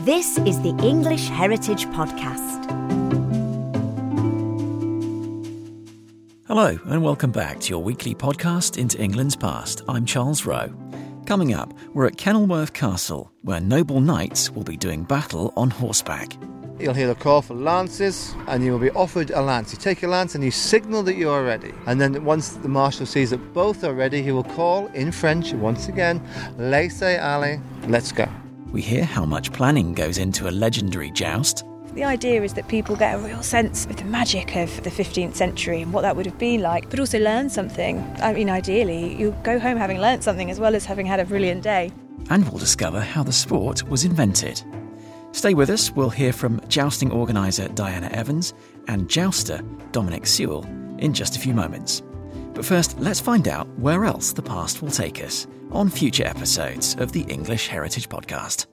This is the English Heritage Podcast. Hello and welcome back to your weekly podcast into England's past. I'm Charles Rowe. Coming up, we're at Kenilworth Castle, where noble knights will be doing battle on horseback. You'll hear the call for lances and you will be offered a lance. You take your lance and you signal that you are ready. And then once the marshal sees that both are ready, he will call in French once again, Laissez-aller, let's go. We hear how much planning goes into a legendary joust. The idea is that people get a real sense of the magic of the 15th century and what that would have been like, but also learn something. I mean, ideally, you'll go home having learnt something as well as having had a brilliant day. And we'll discover how the sport was invented. Stay with us, we'll hear from jousting organiser Diana Evans and jouster Dominic Sewell in just a few moments. But first, let's find out where else the past will take us on future episodes of the English Heritage Podcast.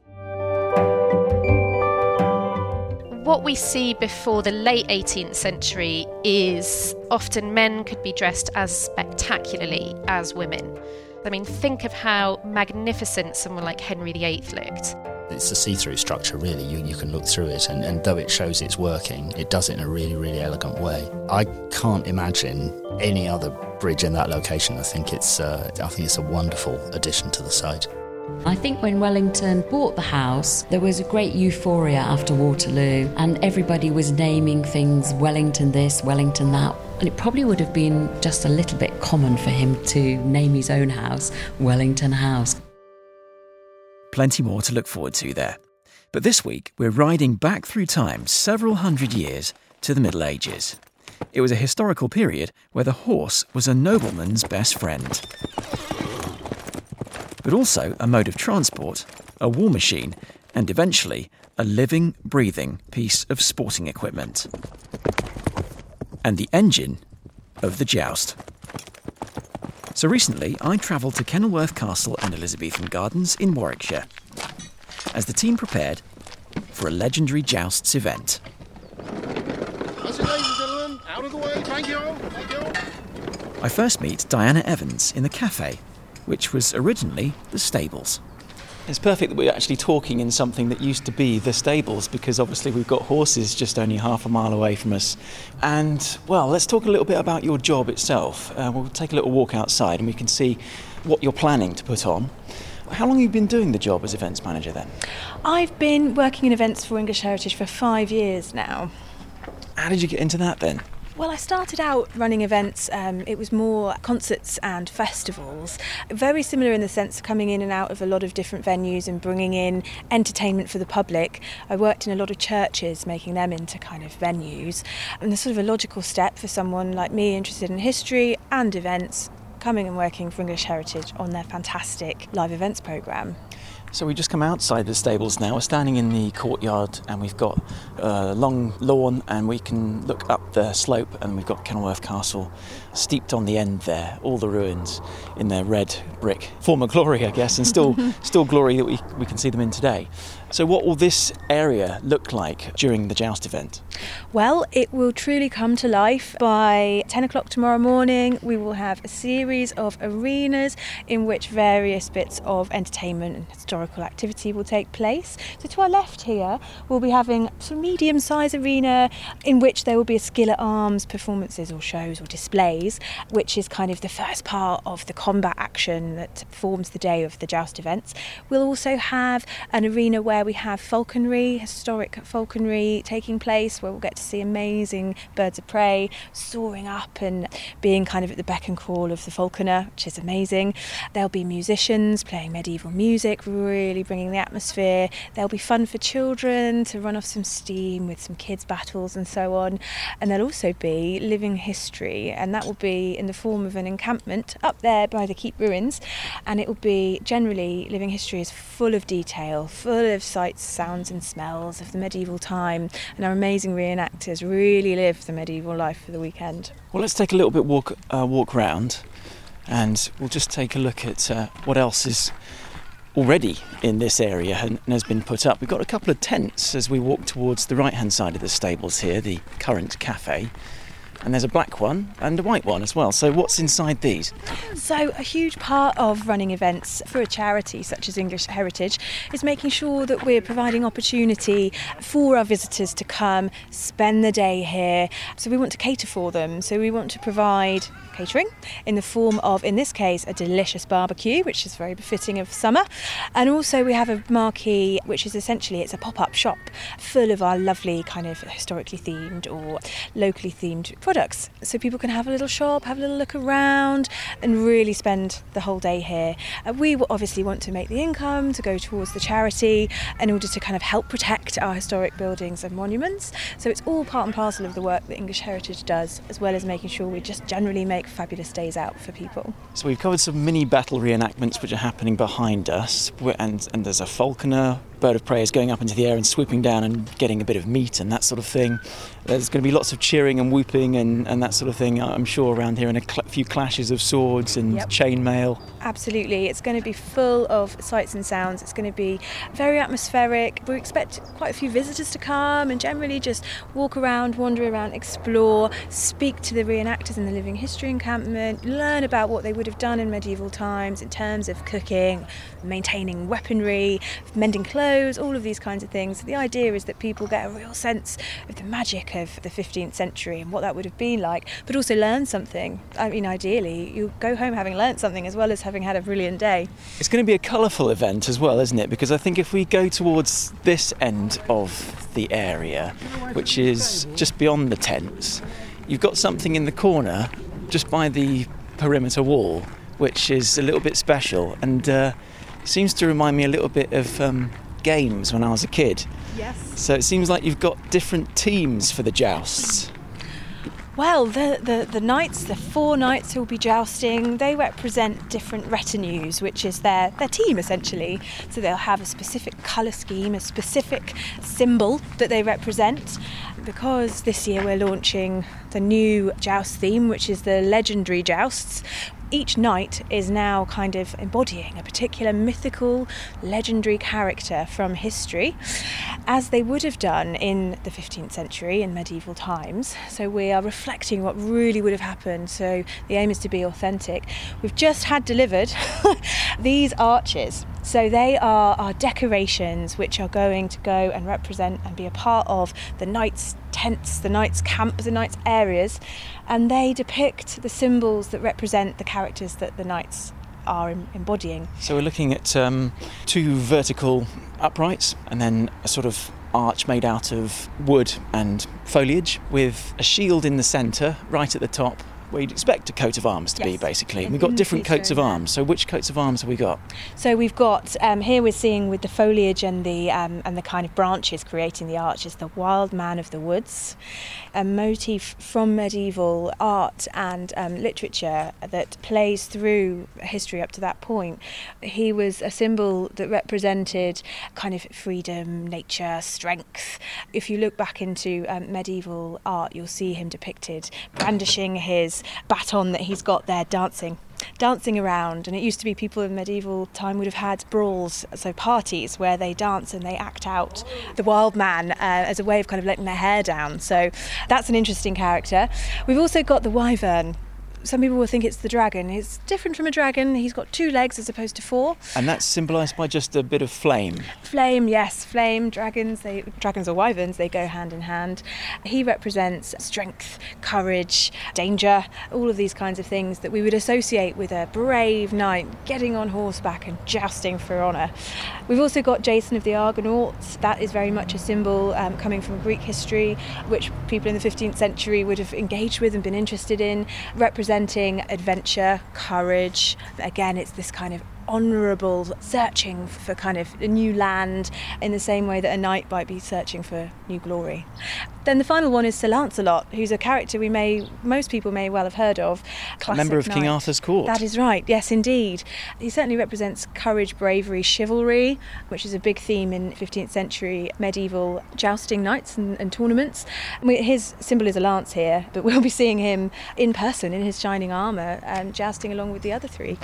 What we see before the late 18th century is often men could be dressed as spectacularly as women. I mean, think of how magnificent someone like Henry VIII looked. It's a see-through structure, really. You can look through it, and though it shows it's working, it does it in a really, really elegant way. I can't imagine any other bridge in that location. I think it's a wonderful addition to the site. I think when Wellington bought the house, there was a great euphoria after Waterloo, and everybody was naming things, Wellington this, Wellington that. And it probably would have been just a little bit common for him to name his own house Wellington House. Plenty more to look forward to there. But this week, we're riding back through time several hundred years to the Middle Ages. It was a historical period where the horse was a nobleman's best friend, but also a mode of transport, a war machine, and eventually a living, breathing piece of sporting equipment. And the engine of the joust. So recently, I travelled to Kenilworth Castle and Elizabethan Gardens in Warwickshire as the team prepared for a legendary jousts event. That's it, ladies and gentlemen. Out of the way. Thank you. Thank you. I first meet Diana Evans in the cafe, which was originally the stables. It's perfect that we're actually talking in something that used to be the stables, because obviously we've got horses just only half a mile away from us. And, well, let's talk a little bit about your job itself. We'll take a little walk outside and we can see what you're planning to put on. How long have you been doing the job as events manager then? I've been working in events for English Heritage for 5 years now. How did you get into that then? Well, I started out running events, it was more concerts and festivals, very similar in the sense of coming in and out of a lot of different venues and bringing in entertainment for the public. I worked in a lot of churches, making them into kind of venues, and there's sort of a logical step for someone like me interested in history and events, coming and working for English Heritage on their fantastic live events programme. So we just come outside the stables now. We're standing in the courtyard and we've got a long lawn and we can look up the slope and we've got Kenilworth Castle steeped on the end there, all the ruins in their red brick. Former glory, I guess, and still glory that we can see them in today. So what will this area look like during the joust event? Well, it will truly come to life. By 10 o'clock tomorrow morning, we will have a series of arenas in which various bits of entertainment and historical activity will take place. So to our left here, we'll be having a sort of medium-sized arena in which there will be a skill at arms performances or shows or displays, which is kind of the first part of the combat action that forms the day of the joust events. We'll also have an arena where we have falconry, historic falconry taking place, where we'll get to see amazing birds of prey soaring up and being kind of at the beck and call of the falconer, which is amazing. There'll be musicians playing medieval music, really bringing the atmosphere. There'll be fun for children to run off some steam with some kids' battles and so on. And there'll also be living history, and that will be in the form of an encampment up there by the keep ruins, and it will be generally living history is full of detail, full of sights, sounds and smells of the medieval time, and our amazing reenactors really live the medieval life for the weekend. Well, let's take a little bit walk round and we'll just take a look at what else is already in this area and has been put up. We've got a couple of tents as we walk towards the right hand side of the stables here, the current cafe. and there's a black one and a white one as well. So what's inside these? So a huge part of running events for a charity such as English Heritage is making sure that we're providing opportunity for our visitors to come, spend the day here. So we want to cater for them. So we want to provide catering in the form of, in this case, a delicious barbecue, which is very befitting of summer. And also we have a marquee, which is essentially, it's a pop-up shop full of our lovely kind of historically themed or locally themed products. So people can have a little shop, have a little look around and really spend the whole day here. We obviously want to make the income to go towards the charity in order to kind of help protect our historic buildings and monuments. So it's all part and parcel of the work that English Heritage does, as well as making sure we just generally make fabulous days out for people. So we've covered some mini battle reenactments which are happening behind us, and there's a falconer. Bird of prey is going up into the air and swooping down and getting a bit of meat and that sort of thing. There's going to be lots of cheering and whooping and that sort of thing, I'm sure, around here, and a few clashes of swords and chainmail. Absolutely. It's going to be full of sights and sounds. It's going to be very atmospheric. We expect quite a few visitors to come and generally just walk around, wander around, explore, speak to the reenactors in the Living History encampment, learn about what they would have done in medieval times in terms of cooking, maintaining weaponry, mending clothes, all of these kinds of things. The idea is that people get a real sense of the magic of the 15th century and what that would have been like, but also learn something. I mean, ideally, you go home having learned something as well as having had a brilliant day. It's going to be a colourful event as well, isn't it? Because I think if we go towards this end of the area, which is just beyond the tents, you've got something in the corner just by the perimeter wall, which is a little bit special and seems to remind me a little bit of games when I was a kid. Yes. So it seems like you've got different teams for the jousts. Well, the knights, the 4 knights who will be jousting, they represent different retinues, which is their team essentially. So they'll have a specific colour scheme, a specific symbol that they represent. Because this year we're launching the new joust theme, which is the legendary jousts, each knight is now kind of embodying a particular mythical, legendary character from history, as they would have done in the 15th century in medieval times. So we are reflecting what really would have happened. So the aim is to be authentic. We've just had delivered these arches. So they are our decorations which are going to go and represent and be a part of the knights' tents, the knights' camps, the knights' areas, and they depict the symbols that represent the characters that the knights are embodying. So we're looking at 2 vertical uprights and then a sort of arch made out of wood and foliage with a shield in the centre right at the top, where you'd expect a coat of arms to be, basically. And we've got different coats of arms. So which coats of arms have we got? So we've got, here we're seeing with the foliage and the kind of branches creating the arches, the wild man of the woods, a motif from medieval art and literature that plays through history up to that point. He was a symbol that represented kind of freedom, nature, strength. If you look back into medieval art, you'll see him depicted brandishing his baton that he's got there, dancing around. And it used to be people in medieval time would have had brawls, so parties where they dance and they act out the wild man as a way of kind of letting their hair down. So that's an interesting character. We've also got the wyvern. Some people will think it's the dragon. It's different from a dragon. He's got 2 legs as opposed to 4. And that's symbolised by just a bit of flame. Flame, yes, flame. Dragons or wyverns, they go hand in hand. He represents strength, courage, danger, all of these kinds of things that we would associate with a brave knight getting on horseback and jousting for honour. We've also got Jason of the Argonauts. That is very much a symbol coming from Greek history, which people in the 15th century would have engaged with and been interested in, representing adventure, courage. Again, it's this kind of honourable searching for kind of a new land in the same way that a knight might be searching for new glory. Then the final one is Sir Lancelot, who's a character most people may well have heard of. A member of King Arthur's court. That is right, yes indeed. He certainly represents courage, bravery, chivalry, which is a big theme in 15th century medieval jousting nights and tournaments. His symbol is a lance here, but we'll be seeing him in person in his shining armour jousting along with the other 3.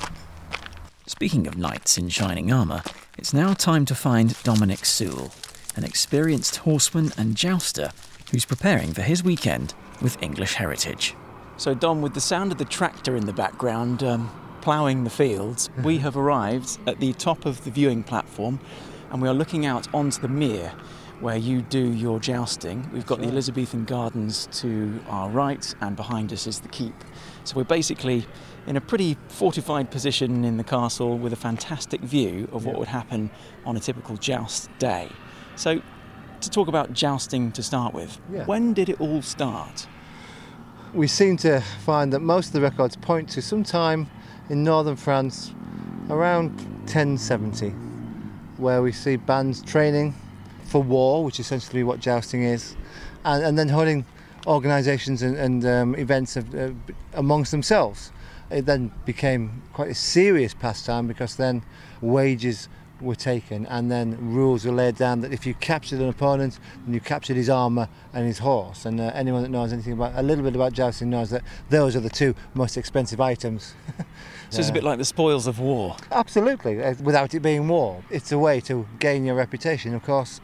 Speaking of knights in shining armour, it's now time to find Dominic Sewell, an experienced horseman and jouster who's preparing for his weekend with English Heritage. So Dom, with the sound of the tractor in the background ploughing the fields, we have arrived at the top of the viewing platform and we are looking out onto the mere where you do your jousting. We've got the Elizabethan gardens to our right and behind us is the keep. So we're basically in a pretty fortified position in the castle with a fantastic view of what would happen on a typical joust day. So to talk about jousting to start with, when did it all start? We seem to find that most of the records point to some time in northern France around 1070, where we see bands training for war, which is essentially what jousting is, and then holding organisations and events amongst themselves. It then became quite a serious pastime because then wages were taken and then rules were laid down that if you captured an opponent, then you captured his armour and his horse. And anyone that knows anything about a little bit about jousting knows that those are the two most expensive items. So it's a bit like the spoils of war. Absolutely, without it being war. It's a way to gain your reputation, of course.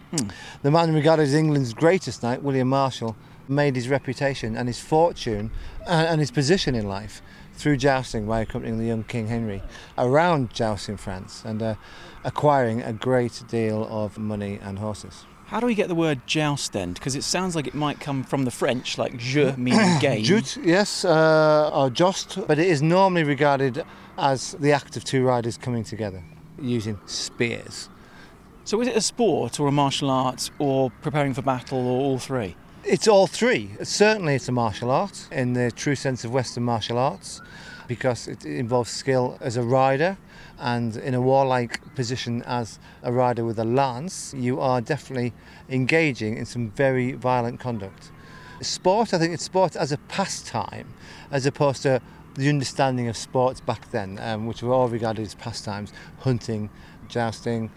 The man regarded as England's greatest knight, William Marshall, made his reputation and his fortune and his position in life through jousting by accompanying the young King Henry around jousting France and acquiring a great deal of money and horses. How do we get the word joust then? Because it sounds like it might come from the French, like jeu meaning game. Joust, yes, or joust, but it is normally regarded as the act of two riders coming together using spears. So is it a sport or a martial art or preparing for battle or all three? It's all three. Certainly it's a martial art in the true sense of Western martial arts because it involves skill as a rider, and in a warlike position as a rider with a lance, you are definitely engaging in some very violent conduct. Sport, I think it's sport as a pastime as opposed to the understanding of sports back then, which were all regarded as pastimes. Hunting, jousting,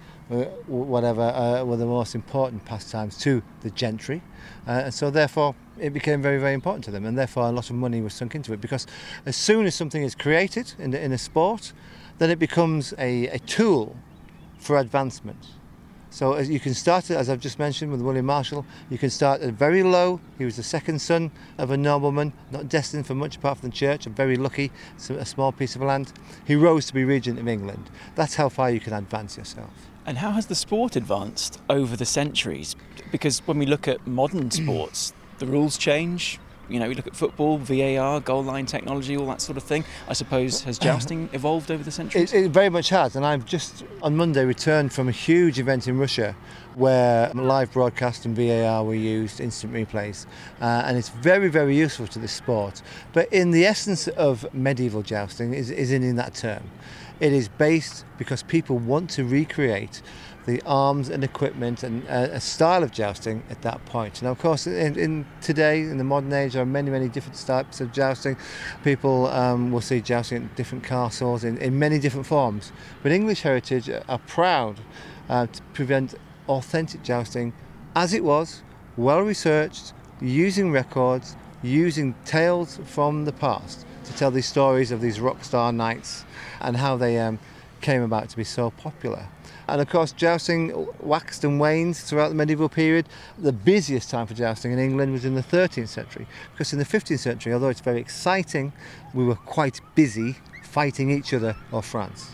whatever were the most important pastimes to the gentry, and so therefore it became very, very important to them, and therefore a lot of money was sunk into it, because as soon as something is created in a sport, then it becomes a tool for advancement. So as you can start, as I've just mentioned with William Marshall, you can start at very low. He was the second son of a nobleman, not destined for much apart from the church, and very lucky, a small piece of land. He rose to be regent of England. That's how far you can advance yourself. And how has the sport advanced over the centuries? Because when we look at modern sports, the rules change. You know, we look at football, VAR, goal line technology, all that sort of thing. I suppose, has jousting evolved over the centuries? It very much has, and I've just on Monday returned from a huge event in Russia where live broadcast and VAR were used, instant replays, and it's very, very useful to this sport. But in the essence of medieval jousting is in that term. It is based because people want to recreate the arms and equipment and a style of jousting at that point. Now, of course, in today, in the modern age, there are many, many different types of jousting. People will see jousting at different castles in many different forms. But English Heritage are proud to present authentic jousting as it was, well researched, using records, using tales from the past to tell these stories of these rock star knights and how they came about to be so popular. And of course, jousting waxed and waned throughout the medieval period. The busiest time for jousting in England was in the 13th century, because in the 15th century, although it's very exciting, we were quite busy fighting each other or France.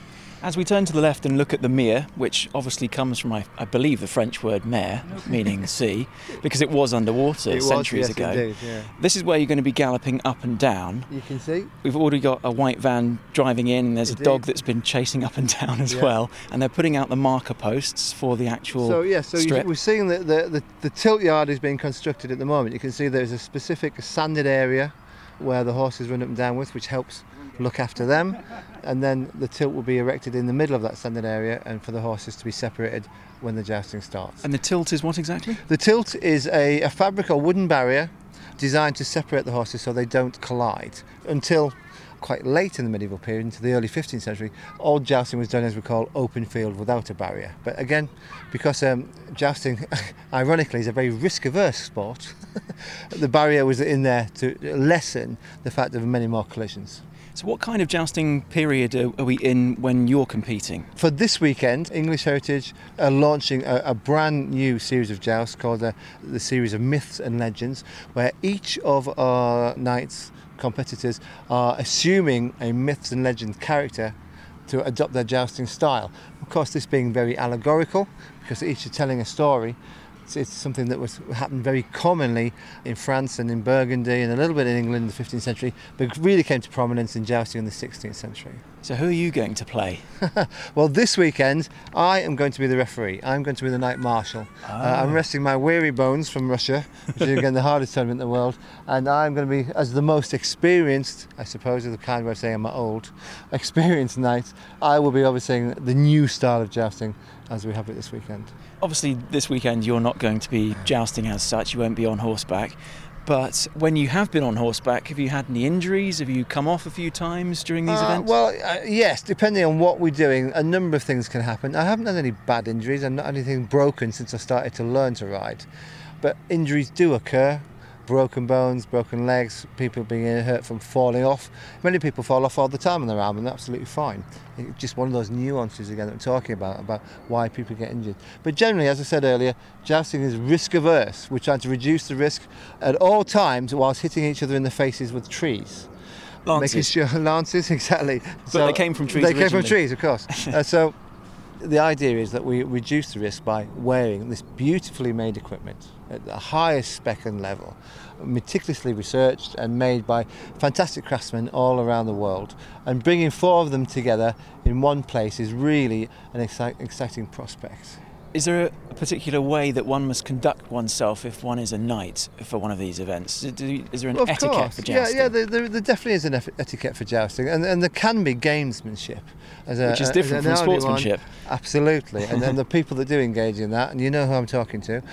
As we turn to the left and look at the mere, which obviously comes from, I believe, the French word mer, meaning sea, because it was underwater centuries ago. Indeed, yeah. This is where you're going to be galloping up and down. You can see. We've already got a white van driving in, and there's a dog that's been chasing up and down as well, and they're putting out the marker posts for the actual strip. We're seeing that the tilt yard is being constructed at the moment. You can see there's a specific sanded area where the horses run up and down with, which helps look after them, and then the tilt will be erected in the middle of that sanded area and for the horses to be separated when the jousting starts. And the tilt is what exactly? The tilt is a fabric or wooden barrier designed to separate the horses so they don't collide. Until quite late in the medieval period, into the early 15th century, all jousting was done as we call open field without a barrier. But again, because jousting, ironically, is a very risk-averse sport, the barrier was in there to lessen the fact of many more collisions. So what kind of jousting period are we in when you're competing? For this weekend, English Heritage are launching a brand new series of jousts called the series of Myths and Legends, where each of our knights, competitors, are assuming a Myths and Legends character to adopt their jousting style. Of course, this being very allegorical, because each are telling a story. It's something that happened very commonly in France and in Burgundy and a little bit in England in the 15th century, but really came to prominence in jousting in the 16th century. So who are you going to play? Well, this weekend I am going to be the referee. I'm going to be the Knight Marshal. I'm resting my weary bones from Russia, which is again the hardest tournament in the world, and I'm going to be, as the most experienced, I suppose is the kind way of saying I'm old, experienced knight, I will be overseeing the new style of jousting as we have it this weekend. Obviously, this weekend you're not going to be jousting as such, you won't be on horseback. But when you have been on horseback, have you had any injuries? Have you come off a few times during these events? Well, yes, depending on what we're doing, a number of things can happen. I haven't had any bad injuries. I've not had anything broken since I started to learn to ride. But injuries do occur. Broken bones, broken legs, people being hurt from falling off. Many people fall off all the time on their arm, and they're absolutely fine. It's just one of those nuances again that we're talking about why people get injured. But generally, as I said earlier, jousting is risk averse. We're trying to reduce the risk at all times whilst hitting each other in the faces with trees. Lances. Making sure lances, exactly. But they came from trees They came originally. from trees, of course. So the idea is that we reduce the risk by wearing this beautifully made equipment at the highest spec and level, meticulously researched and made by fantastic craftsmen all around the world. And bringing four of them together in one place is really an exciting prospect. Is there a particular way that one must conduct oneself if one is a knight for one of these events? Is there an etiquette for jousting? Yeah, there definitely is an etiquette for jousting, and there can be gamesmanship. Which is different from sportsmanship. Absolutely, and then the people that do engage in that, and you know who I'm talking to,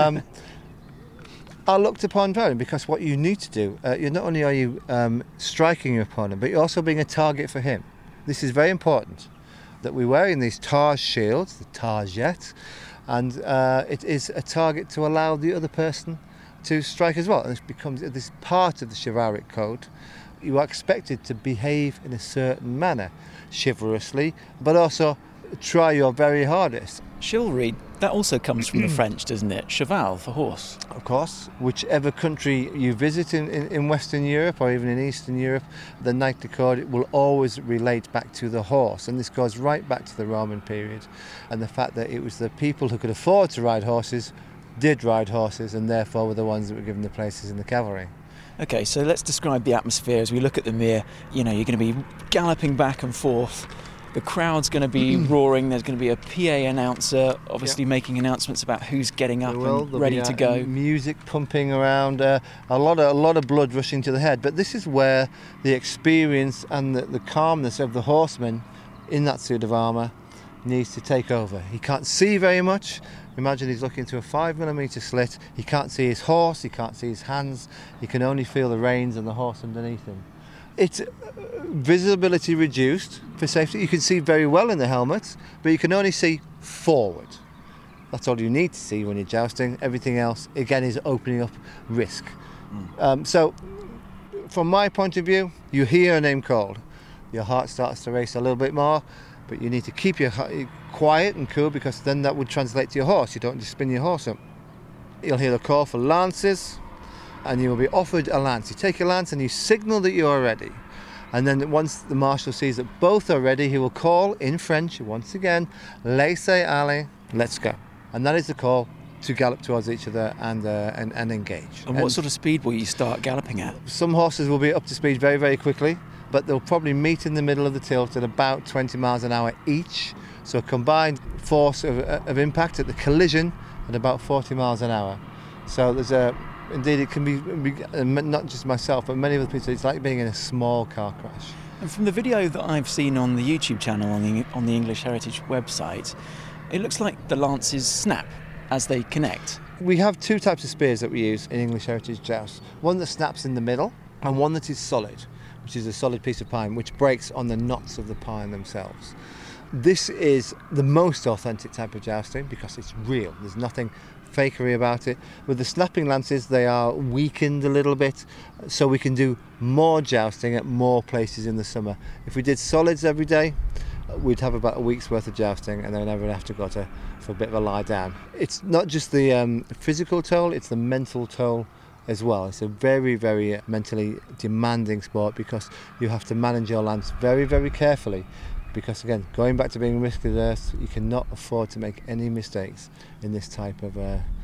are looked upon very, because what you need to do, you're not only are you striking your opponent, but you're also being a target for him. This is very important, that we're wearing these Taj shields, the Target, and it is a target to allow the other person to strike as well. And it becomes this part of the chivalric code. You are expected to behave in a certain manner, chivalrously, but also try your very hardest. Chivalry, that also comes from the French, doesn't it? Cheval for horse. Of course, whichever country you visit in Western Europe or even in Eastern Europe, the knightly code will always relate back to the horse, and this goes right back to the Roman period, and the fact that it was the people who could afford to ride horses did ride horses, and therefore were the ones that were given the places in the cavalry. Okay, so let's describe the atmosphere as we look at the mere. You know, you're going to be galloping back and forth. The crowd's going to be roaring. There's going to be a PA announcer, obviously making announcements about who's getting up and ready to go. Music pumping around, a lot of blood rushing to the head. But this is where the experience and the calmness of the horseman in that suit of armour needs to take over. He can't see very much. Imagine he's looking through a 5mm slit. He can't see his horse. He can't see his hands. He can only feel the reins and the horse underneath him. It's visibility reduced for safety. You can see very well in the helmet, but you can only see forward. That's all you need to see when you're jousting. Everything else, again, is opening up risk. So, from my point of view, you hear a name called. Your heart starts to race a little bit more, but you need to keep your quiet and cool, because then that would translate to your horse. You don't just spin your horse up. You'll hear the call for lances, and you will be offered a lance. You take a lance and you signal that you are ready. And then once the marshal sees that both are ready, he will call in French, once again, laissez-aller, let's go. And that is the call to gallop towards each other and engage. And what sort of speed will you start galloping at? Some horses will be up to speed very, very quickly, but they'll probably meet in the middle of the tilt at about 20 miles an hour each. So a combined force of impact at the collision at about 40 miles an hour. So there's indeed, it can be not just myself, but many other people. It's like being in a small car crash. And from the video that I've seen on the YouTube channel on the English Heritage website, it looks like the lances snap as they connect. We have two types of spears that we use in English Heritage jousts. One that snaps in the middle, and one that is solid, which is a solid piece of pine, which breaks on the knots of the pine themselves. This is the most authentic type of jousting because it's real. There's nothing fakery about it. With the snapping lances, they are weakened a little bit, so we can do more jousting at more places in the summer. If we did solids every day, we'd have about a week's worth of jousting, and then everyone would have to go for a bit of a lie down. It's not just the physical toll, it's the mental toll as well. It's a very, very mentally demanding sport because you have to manage your lance very, very carefully. Because again, going back to being risk averse, you cannot afford to make any mistakes in this type of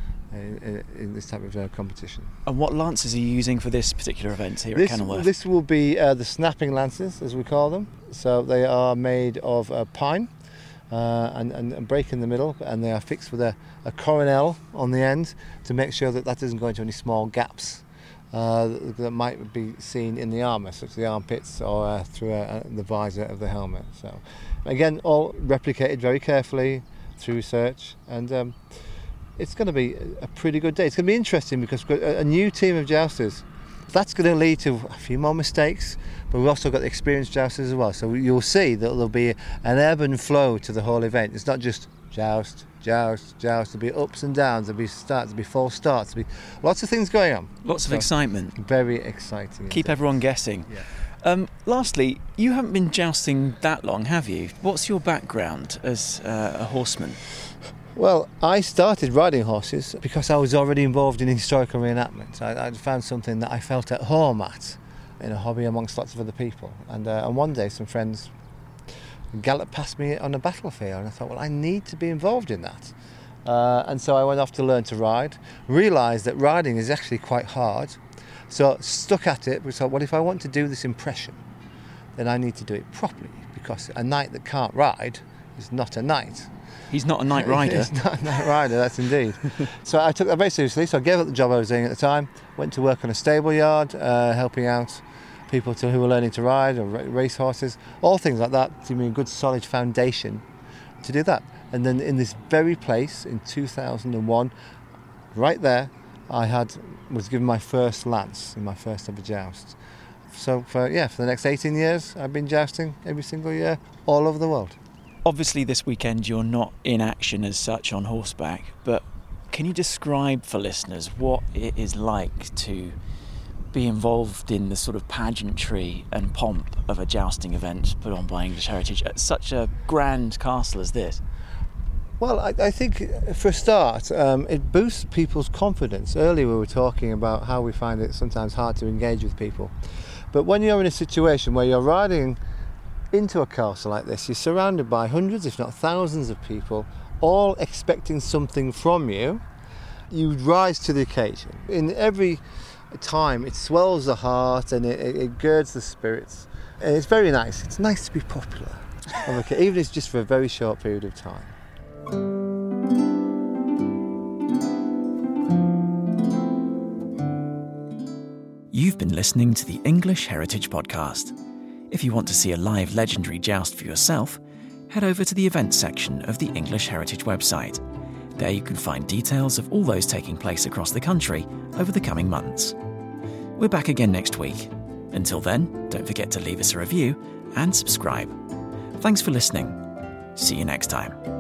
competition. And what lances are you using for this particular event here at Kenilworth? This will be the snapping lances, as we call them. So they are made of pine and break in the middle, and they are fixed with a coronel on the end to make sure that doesn't go into any small gaps that might be seen in the armour, such as the armpits or through the visor of the helmet. So again, all replicated very carefully through research, and it's going to be a pretty good day. It's going to be interesting because we've got a new team of jousters. That's going to lead to a few more mistakes, but we've also got the experienced jousters as well. So you'll see that there'll be an ebb and flow to the whole event. It's not just joust. There'll be ups and downs, there'll be starts, there'll be false starts, there'll be lots of things going on. Lots of excitement. Very exciting. Keep everyone guessing. Yeah. Lastly, you haven't been jousting that long, have you? What's your background as a horseman? Well, I started riding horses because I was already involved in historical reenactment. I'd found something that I felt at home at, in a hobby amongst lots of other people. And one day some friends galloped past me on a battlefield, and I thought, well, I need to be involved in that. And so I went off to learn to ride, realised that riding is actually quite hard, so stuck at it. We thought, well, if I want to do this impression, then I need to do it properly, because a knight that can't ride is not a knight. He's not a night rider. He's not a night rider, that's indeed. So I took that very seriously, so I gave up the job I was doing at the time, went to work on a stable yard, helping out people who were learning to ride or race horses, all things like that, to give me a good solid foundation to do that. And then in this very place in 2001, right there, I was given my first lance in my first ever joust. So for the next 18 years, I've been jousting every single year all over the world. Obviously this weekend you're not in action as such on horseback, but can you describe for listeners what it is like to be involved in the sort of pageantry and pomp of a jousting event put on by English Heritage at such a grand castle as this? Well, I think for a start, it boosts people's confidence. Earlier we were talking about how we find it sometimes hard to engage with people. But when you're in a situation where you're riding into a castle like this, you're surrounded by hundreds, if not thousands of people, all expecting something from you. You rise to the occasion. In every time, it swells the heart and it girds the spirits. And it's very nice. It's nice to be popular, even if it's just for a very short period of time. You've been listening to the English Heritage Podcast. If you want to see a live legendary joust for yourself, head over to the events section of the English Heritage website. There you can find details of all those taking place across the country over the coming months. We're back again next week. Until then, don't forget to leave us a review and subscribe. Thanks for listening. See you next time.